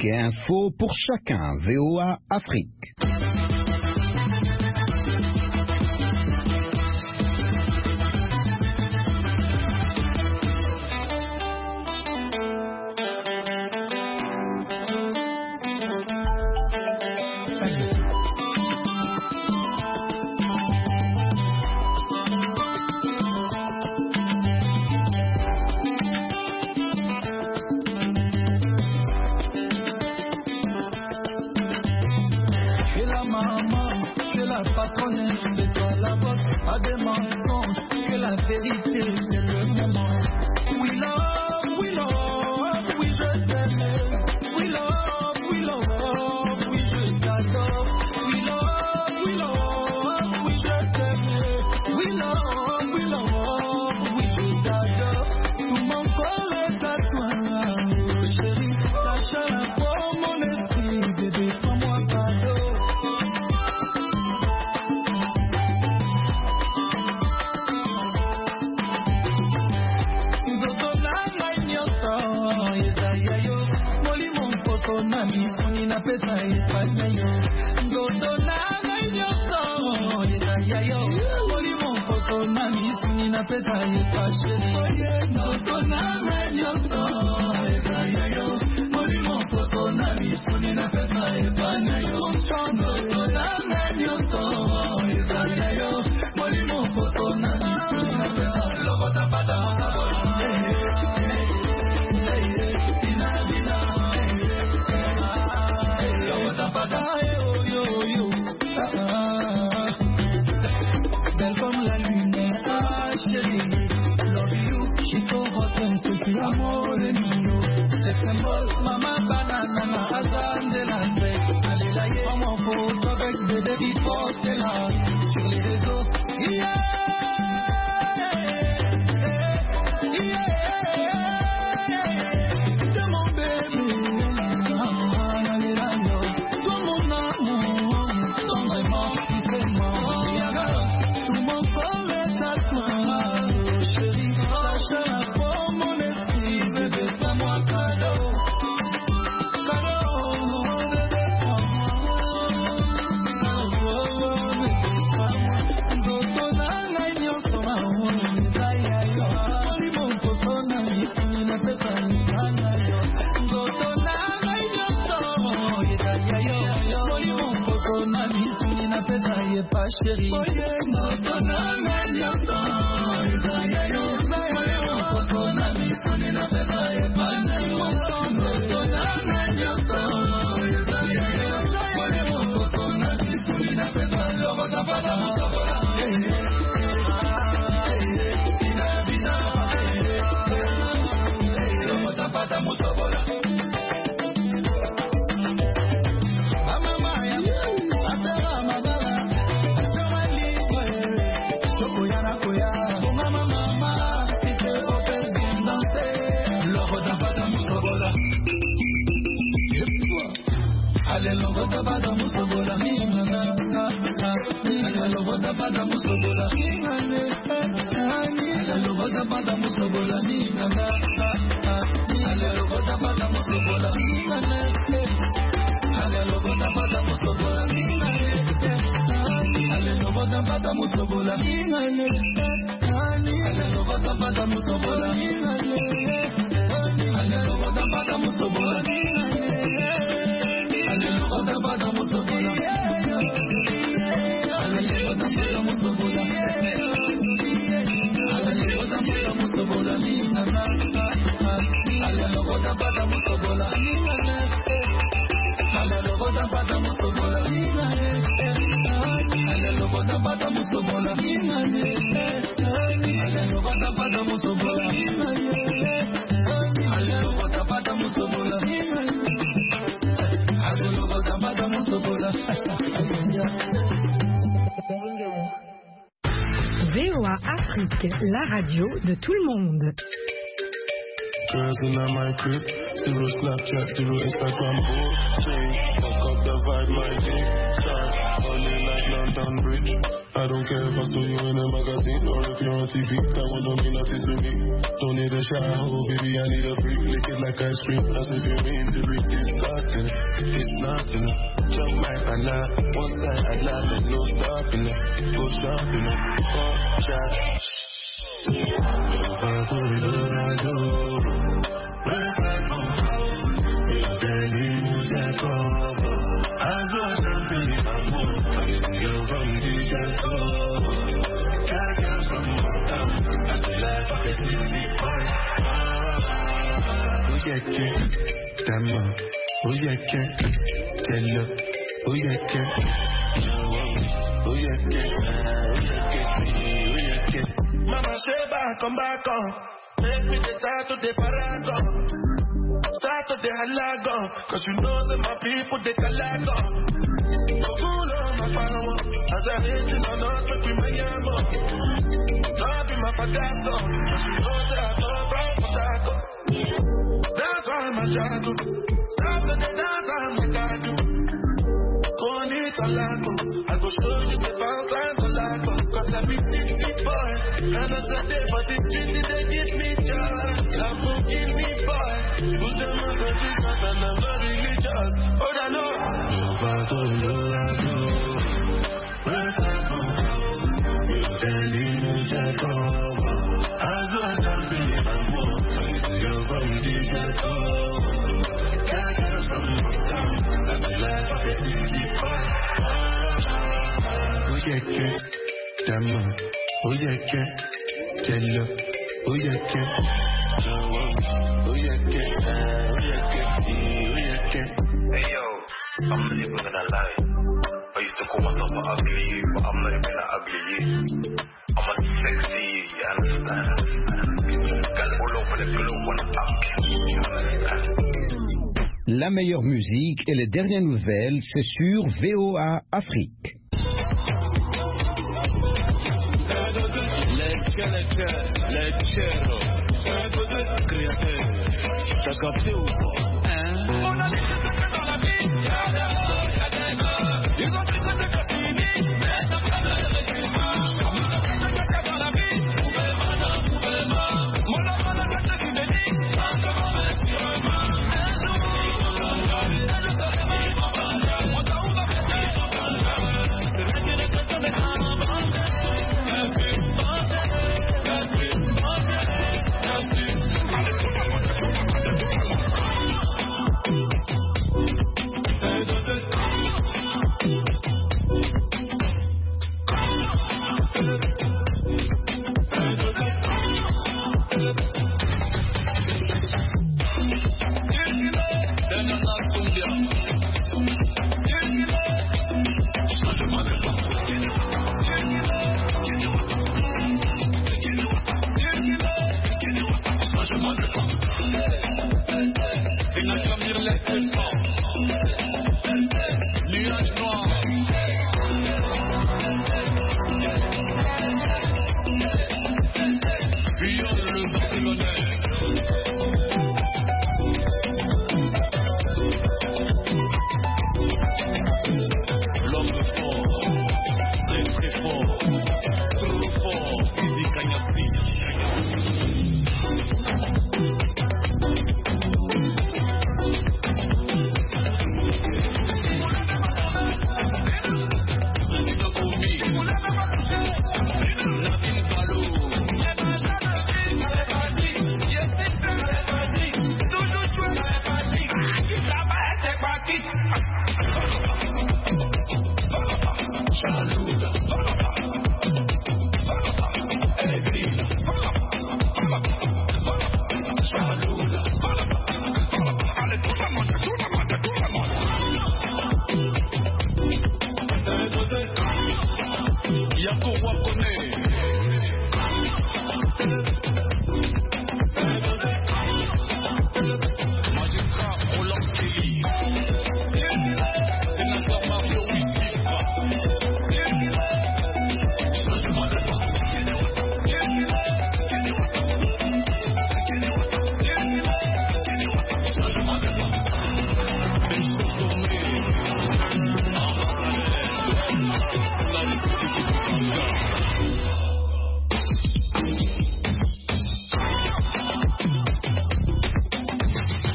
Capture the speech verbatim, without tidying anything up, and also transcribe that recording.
et info pour chacun. V O A Afrique. C'est toi la voix, pas de mensonge, que la vérité c'est le moment. We love, we love, oui je t'aime. We love, we love, oui je t'adore. We love, we love, oui je t'aime. We love, we love, oui je t'adore. Tout mon corps est à toi, chérie. Ta chaleur pour mon esprit, bébé, prends-moi cadeau. Nami unina pesa ifanyayo Godona ngayoso Yedayayo Moli monfoko nami unina pesa ifashayo Godona ngayoso Yedayayo Moli monfoko nami unina pesa ifanyayo Godona ngayoso Yedayayo Moli monfoko nami unina pesa Logo tapada Mama banana na Hassan de la paix. Allez là, prends mon photo avec des défis postés là sur les réseaux. Yeah, yeah, de mon bébé. Allez là, toi mon amour, ton vraiment, tu fais mort. Tout mon corps est à toi, chérie. Sache la pour mon esprit, bébé, fais-moi cadeau. Chérie, oh yeah, no, no, no, no, no, Ale logo da bada musobola minana, ale logo da bada musobola minane, ale logo da bada musobola minana, ale logo da bada musobola minane, ale logo da bada musobola minane, ale logo da bada musobola minane, ale logo da bada musobola minane, ale logo da bada musobola minane. Ale logo da bada musobola, ale logo da bada musobola, ale logo da bada musobola, minana, ale logo da bada musobola, minana, ale logo da bada musobola, minana, ale logo da bada musobola, minana, ale logo da bada musobola, minana, ale logo da bada musobola, minana. V O A Afrique, la radio de tout le monde. Girls in my crib, zero Snapchat, zero Instagram, bullshit. Fuck up the vibe, my dick. Start only like London Bridge. I don't care if I saw you in a magazine or if you're on T V. That one don't mean nothing to me. Don't need a shower, oh baby, I need a freak. Lick it like ice cream, as if you mean to read. It's starting, it's nothing. Jump my banana, one time I laugh and no stopping it. Go shopping it, four shots. Mama Sheba, come back on. Make me decide to the paragon. Start to the halagon. Cause you know that my people, they calagon. So cool on my power. As I hate you, I'm not with my yamo. Not be my pagazo. Cause you know that I know about potato. That's why I'm a jago. Start to the dance, I'm a gago. Go need a lago. I go show you the bounce and the lago. Cause I be big boy. And as I day for the street, they give me joy. Love will give me boy. Who's the mother Jesus and I'm not religious. Oh, I know. Nobody know I do. Where's I go? Standing in Jacob. I go and I'm feeling my walk. You're from the Jacob. Can't get from my town. I'm the life of a city boy. Oh, yeah, yeah. Damn, oh, yeah, yeah. Tell her, oh, yeah, yeah. Oh, yeah, yeah. Oh, yeah, yeah. Oh, yeah, yeah. Hey, yo, I'm not even gonna lie. I used to call myself an ugly you, but I'm not even an ugly you. I'm a sexy you, you understand? Girl all over the globe wanna fuck you, you understand? La meilleure musique et les dernières nouvelles, c'est sur V O A Afrique. Leggero, créateur, t'as capté ou pas? Hein? On a dit que c'était dans la vie, y'a des morts, y'a des morts. Ils ont dit que c'était fini, mais ça prend le régiment. Comme on a dit que c'était dans la vie, pouvez maintenant, pouvez moi. Mon enfant n'a pas ce qui me dit, en ce moment, sûrement. Un jour, je serai vivant, on t'a ouvert les yeux, c'est vrai qu'il est question de grands bandits. Hey, hey, hey.